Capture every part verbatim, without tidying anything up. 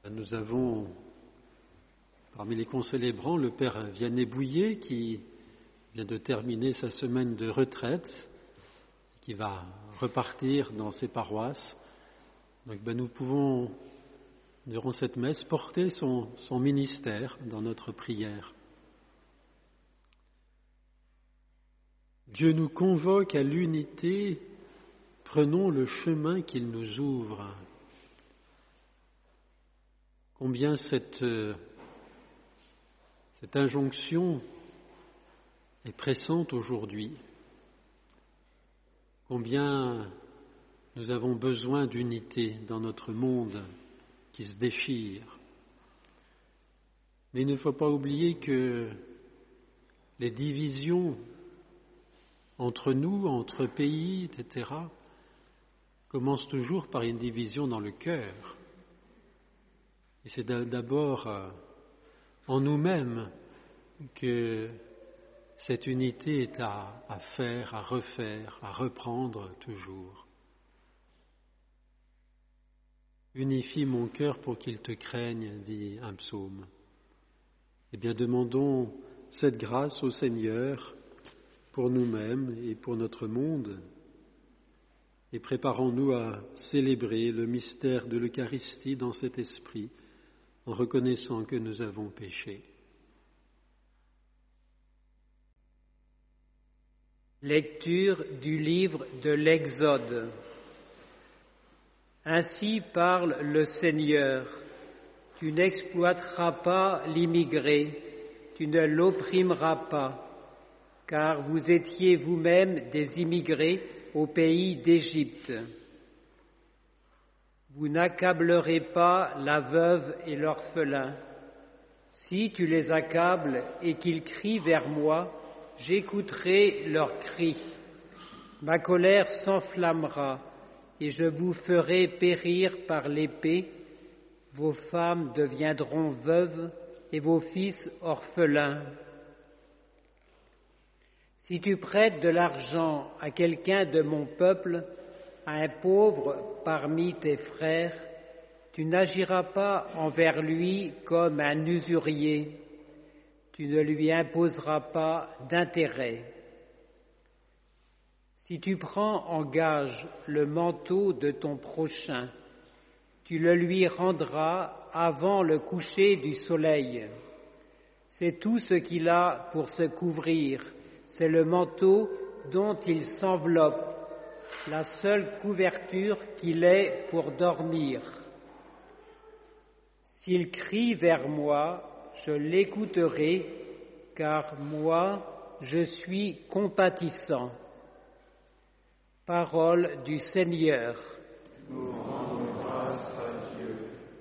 Nous avons parmi les concélébrants le père Vianney Bouillet qui vient de terminer sa semaine de retraite, qui va repartir dans ses paroisses. Donc ben, nous pouvons, durant cette messe, porter son, son ministère dans notre prière. Dieu nous convoque à l'unité, prenons le chemin qu'il nous ouvre. Combien cette, cette injonction est pressante aujourd'hui. Combien nous avons besoin d'unité dans notre monde qui se déchire. Mais il ne faut pas oublier que les divisions entre nous, entre pays, et cetera, commencent toujours par une division dans le cœur. Et c'est d'abord en nous-mêmes que cette unité est à, à faire, à refaire, à reprendre toujours. Unifie mon cœur pour qu'il te craigne, dit un psaume. Eh bien, demandons cette grâce au Seigneur pour nous-mêmes et pour notre monde, et préparons-nous à célébrer le mystère de l'Eucharistie dans cet esprit, en reconnaissant que nous avons péché. Lecture du livre de l'Exode. Ainsi parle le Seigneur. Tu n'exploiteras pas l'immigré, tu ne l'opprimeras pas, car vous étiez vous-même des immigrés au pays d'Égypte. Vous n'accablerez pas la veuve et l'orphelin. Si tu les accables et qu'ils crient vers moi, j'écouterai leurs cris. Ma colère s'enflammera et je vous ferai périr par l'épée. Vos femmes deviendront veuves et vos fils orphelins. Si tu prêtes de l'argent à quelqu'un de mon peuple, à un pauvre parmi tes frères, tu n'agiras pas envers lui comme un usurier. Tu ne lui imposeras pas d'intérêt. Si tu prends en gage le manteau de ton prochain, tu le lui rendras avant le coucher du soleil. C'est tout ce qu'il a pour se couvrir, c'est le manteau dont il s'enveloppe, la seule couverture qu'il ait pour dormir. S'il crie vers moi, je l'écouterai, car moi, je suis compatissant. Parole du Seigneur. Nous rendons grâce à Dieu.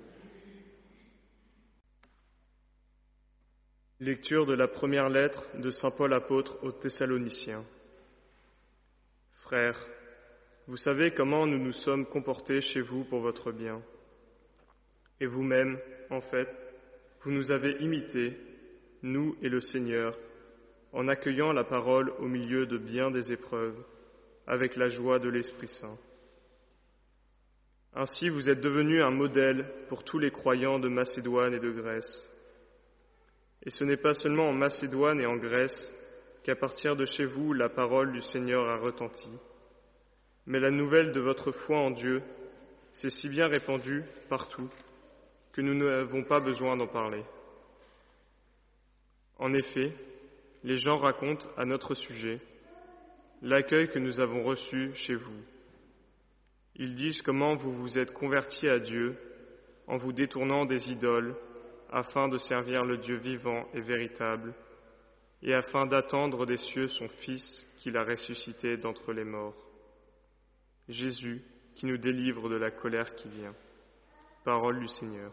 Lecture de la première lettre de saint Paul apôtre aux Thessaloniciens. Frères, vous savez comment nous nous sommes comportés chez vous pour votre bien. Et vous-même, en fait, vous nous avez imités, nous et le Seigneur, en accueillant la parole au milieu de bien des épreuves, avec la joie de l'Esprit Saint. Ainsi, vous êtes devenus un modèle pour tous les croyants de Macédoine et de Grèce. Et ce n'est pas seulement en Macédoine et en Grèce qu'à partir de chez vous, la parole du Seigneur a retenti, mais la nouvelle de votre foi en Dieu s'est si bien répandue partout que nous n'avons pas besoin d'en parler. En effet, les gens racontent à notre sujet l'accueil que nous avons reçu chez vous. Ils disent comment vous vous êtes convertis à Dieu en vous détournant des idoles afin de servir le Dieu vivant et véritable et afin d'attendre des cieux son Fils qu'il a ressuscité d'entre les morts. Jésus qui nous délivre de la colère qui vient. Parole du Seigneur.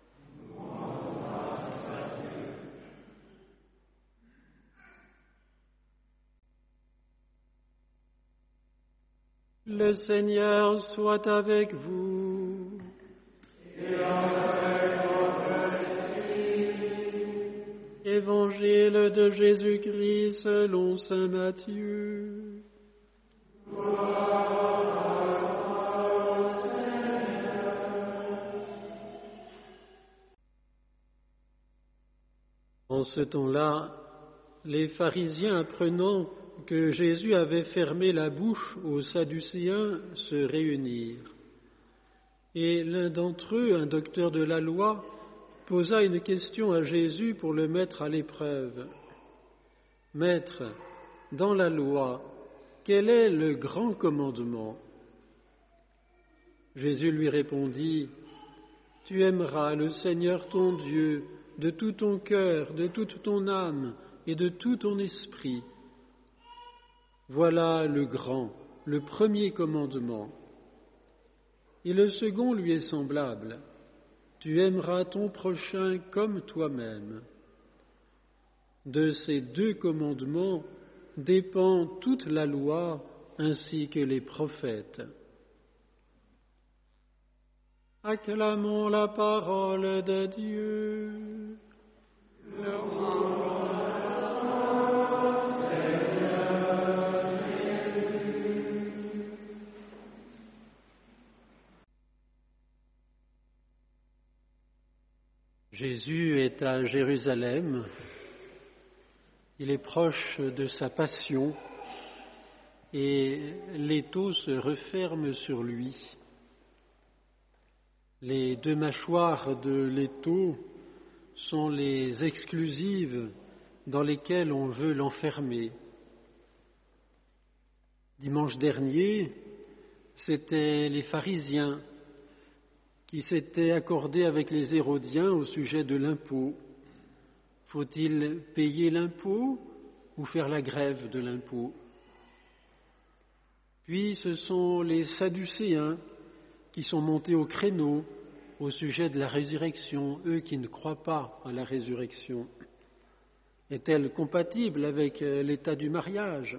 Le Seigneur soit avec vous. Et avec votre esprit. Évangile de Jésus-Christ selon saint Matthieu. Gloire En ce temps-là, les pharisiens, apprenant que Jésus avait fermé la bouche aux Sadducéens, se réunirent. Et l'un d'entre eux, un docteur de la loi, posa une question à Jésus pour le mettre à l'épreuve. « Maître, dans la loi, quel est le grand commandement ?» Jésus lui répondit, « Tu aimeras le Seigneur ton Dieu de tout ton cœur, de toute ton âme et de tout ton esprit. Voilà le grand, le premier commandement. Et le second lui est semblable. Tu aimeras ton prochain comme toi-même. De ces deux commandements dépend toute la loi ainsi que les prophètes. » Acclamons la parole de Dieu. Jésus est à Jérusalem, il est proche de sa passion et l'étau se referme sur lui. Les deux mâchoires de l'étau sont les exclusives dans lesquelles on veut l'enfermer. Dimanche dernier, c'étaient les pharisiens qui s'étaient accordés avec les Hérodiens au sujet de l'impôt. Faut-il payer l'impôt ou faire la grève de l'impôt? Puis ce sont les Sadducéens qui sont montés au créneau au sujet de la résurrection, eux qui ne croient pas à la résurrection. Est-elle compatible avec l'état du mariage?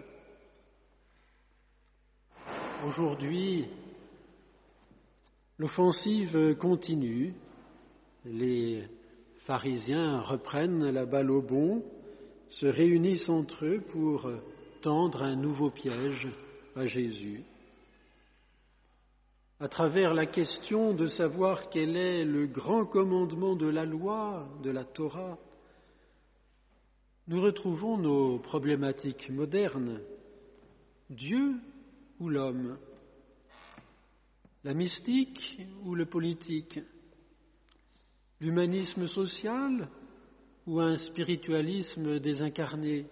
Aujourd'hui, l'offensive continue. Les pharisiens reprennent la balle au bond, se réunissent entre eux pour tendre un nouveau piège à Jésus. À travers la question de savoir quel est le grand commandement de la loi, de la Torah, nous retrouvons nos problématiques modernes. Dieu ou l'homme? La mystique ou le politique? L'humanisme social ou un spiritualisme désincarné?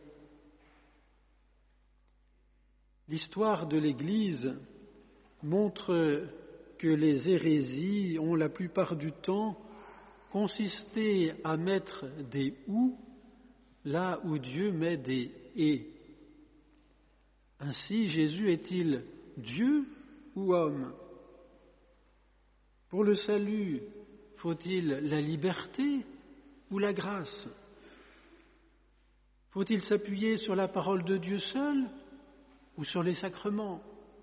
L'histoire de l'Église montre que les hérésies ont la plupart du temps consisté à mettre des « ou » là où Dieu met des « et ». Ainsi, Jésus est-il Dieu ou homme? Pour le salut, faut-il la liberté ou la grâce? Faut-il s'appuyer sur la parole de Dieu seul ou sur les sacrements?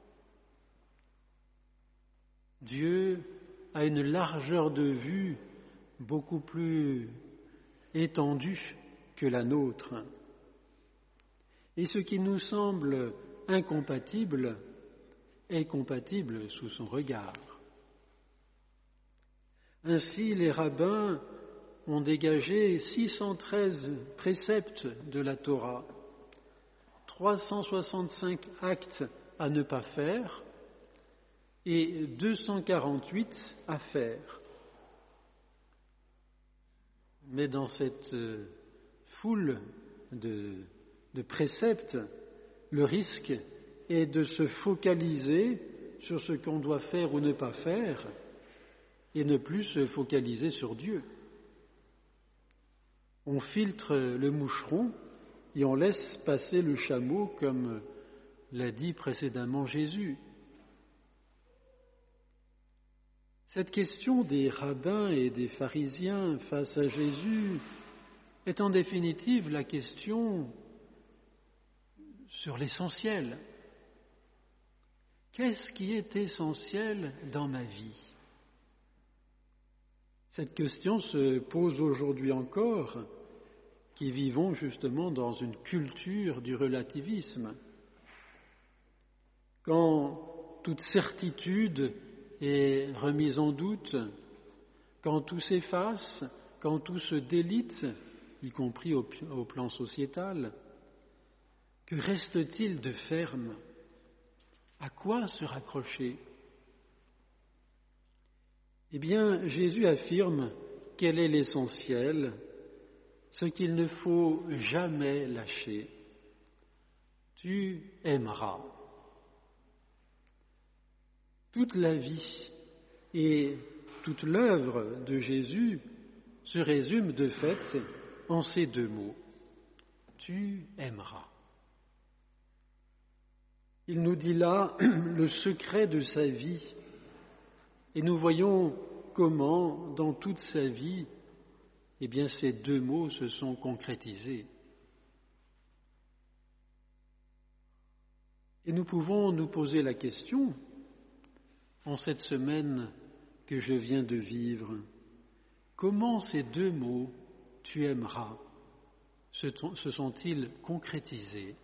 Dieu a une largeur de vue beaucoup plus étendue que la nôtre. Et ce qui nous semble incompatible est compatible sous son regard. Ainsi, les rabbins ont dégagé six cent treize préceptes de la Torah, trois cent soixante-cinq actes à ne pas faire et deux cent quarante-huit à faire. Mais dans cette foule de, de préceptes, le risque est de se focaliser sur ce qu'on doit faire ou ne pas faire et ne plus se focaliser sur Dieu. On filtre le moucheron et on laisse passer le chameau, comme l'a dit précédemment Jésus. Cette question des rabbins et des pharisiens face à Jésus est en définitive la question sur l'essentiel. Qu'est-ce qui est essentiel dans ma vie? Cette question se pose aujourd'hui encore, qui vivons justement dans une culture du relativisme. Quand toute certitude est remise en doute, quand tout s'efface, quand tout se délite, y compris au, au plan sociétal. Que reste-t-il de ferme? À quoi se raccrocher? Eh bien, Jésus affirme quel est l'essentiel, ce qu'il ne faut jamais lâcher. Tu aimeras. Toute la vie et toute l'œuvre de Jésus se résume de fait en ces deux mots. Tu aimeras. Il nous dit là le secret de sa vie et nous voyons comment, dans toute sa vie, eh bien, ces deux mots se sont concrétisés. Et nous pouvons nous poser la question, en cette semaine que je viens de vivre, comment ces deux mots, tu aimeras, se, se sont-ils concrétisés?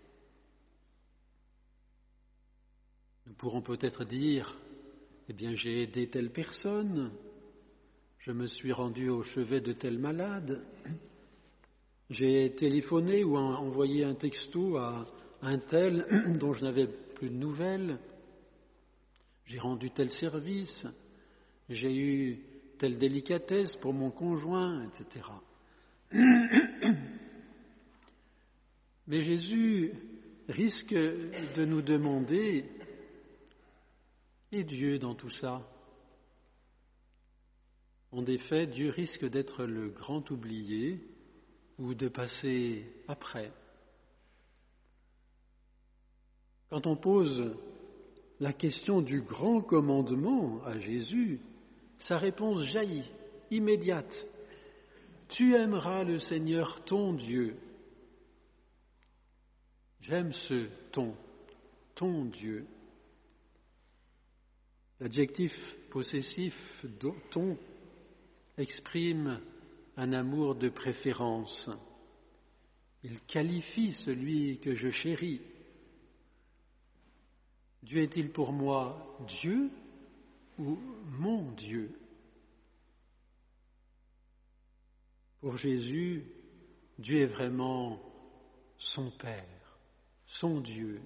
Nous pourrons peut-être dire, eh bien j'ai aidé telle personne, je me suis rendu au chevet de tel malade, j'ai téléphoné ou envoyé un texto à un tel dont je n'avais plus de nouvelles, j'ai rendu tel service, j'ai eu telle délicatesse pour mon conjoint, et cetera. Mais Jésus risque de nous demander, et Dieu dans tout ça? En effet, Dieu risque d'être le grand oublié ou de passer après. Quand on pose la question du grand commandement à Jésus, sa réponse jaillit, immédiate. Tu aimeras le Seigneur ton Dieu. J'aime ce ton, ton Dieu. L'adjectif possessif ton exprime un amour de préférence. Il qualifie celui que je chéris. Dieu est-il pour moi Dieu ou mon Dieu? Pour Jésus, Dieu est vraiment son Père, son Dieu.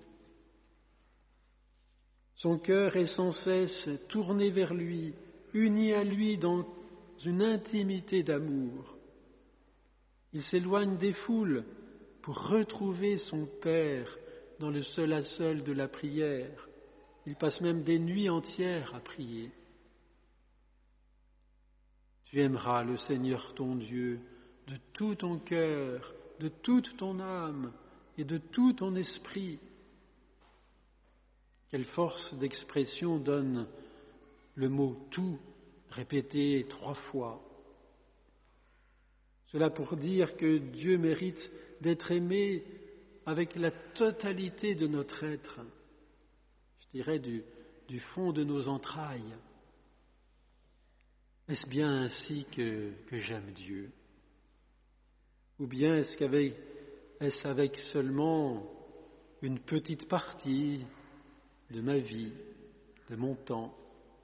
Son cœur est sans cesse tourné vers lui, uni à lui dans une intimité d'amour. Il s'éloigne des foules pour retrouver son Père dans le seul à seul de la prière. Il passe même des nuits entières à prier. Tu aimeras le Seigneur ton Dieu de tout ton cœur, de toute ton âme et de tout ton esprit. Quelle force d'expression donne le mot « tout » répété trois fois. Cela pour dire que Dieu mérite d'être aimé avec la totalité de notre être, je dirais du, du fond de nos entrailles. Est-ce bien ainsi que, que j'aime Dieu? Ou bien est-ce qu'avec, est-ce avec seulement une petite partie de ma vie, de mon temps?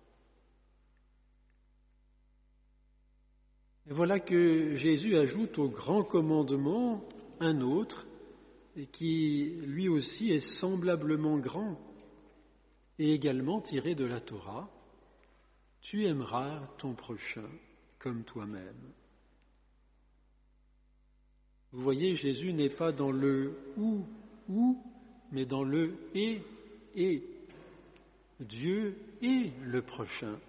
Et voilà que Jésus ajoute au grand commandement un autre, qui lui aussi est semblablement grand et également tiré de la Torah. Tu aimeras ton prochain comme toi-même. Vous voyez, Jésus n'est pas dans le ou, ou, mais dans le et, et. Dieu est le prochain.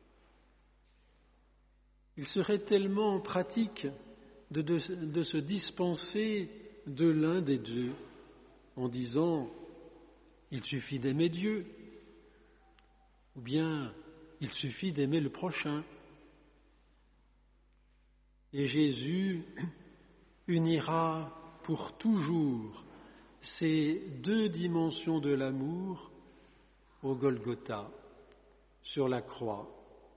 Il serait tellement pratique de, de, de se dispenser de l'un des deux en disant « il suffit d'aimer Dieu » ou bien « il suffit d'aimer le prochain ». Et Jésus unira pour toujours ces deux dimensions de l'amour au Golgotha, sur la croix.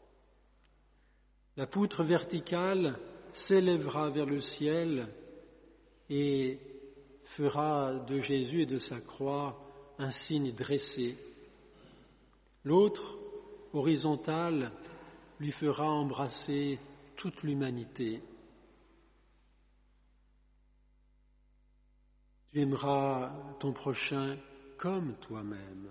La poutre verticale s'élèvera vers le ciel et fera de Jésus et de sa croix un signe dressé. L'autre, horizontale, lui fera embrasser toute l'humanité. Tu aimeras ton prochain comme toi-même.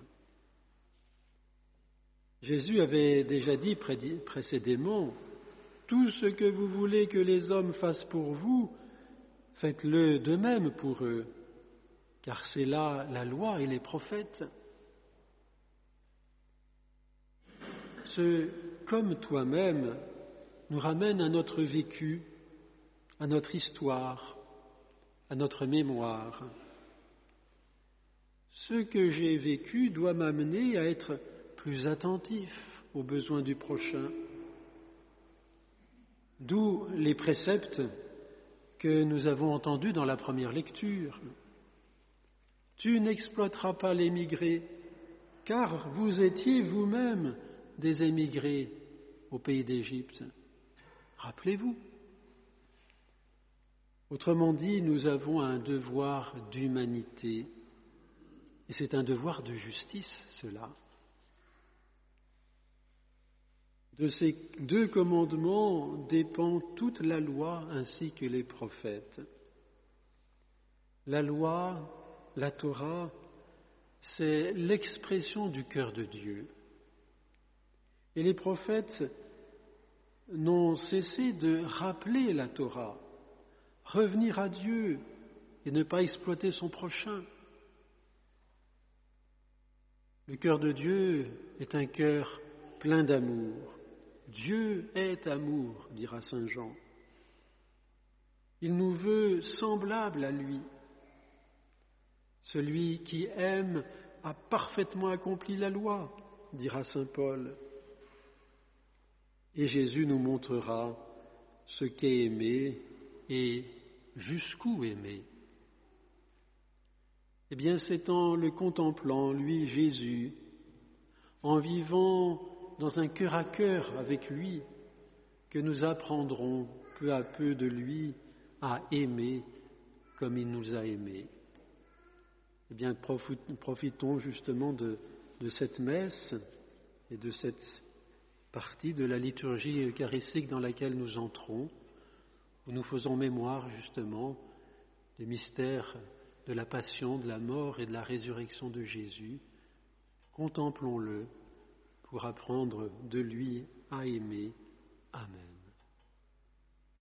Jésus avait déjà dit précédemment, « Tout ce que vous voulez que les hommes fassent pour vous, faites-le de même pour eux, car c'est là la loi et les prophètes. » Ce « comme toi-même » nous ramène à notre vécu, à notre histoire, à notre mémoire. Ce que j'ai vécu doit m'amener à être plus attentif aux besoins du prochain. D'où les préceptes que nous avons entendus dans la première lecture. Tu n'exploiteras pas l'émigré, car vous étiez vous-même des émigrés au pays d'Égypte. Rappelez-vous. Autrement dit, nous avons un devoir d'humanité, et c'est un devoir de justice, cela. De ces deux commandements dépend toute la loi ainsi que les prophètes. La loi, la Torah, c'est l'expression du cœur de Dieu. Et les prophètes n'ont cessé de rappeler la Torah, revenir à Dieu et ne pas exploiter son prochain. Le cœur de Dieu est un cœur plein d'amour. Dieu est amour, dira saint Jean. Il nous veut semblables à lui. Celui qui aime a parfaitement accompli la loi, dira saint Paul. Et Jésus nous montrera ce qu'est aimer et jusqu'où aimer. Eh bien, c'est en le contemplant, lui, Jésus, en vivant dans un cœur à cœur avec lui, que nous apprendrons peu à peu de lui à aimer comme il nous a aimés. Eh bien, profitons justement de, de cette messe et de cette partie de la liturgie eucharistique dans laquelle nous entrons, où nous faisons mémoire justement des mystères de la passion, de la mort et de la résurrection de Jésus. Contemplons-le pour apprendre de lui à aimer. Amen.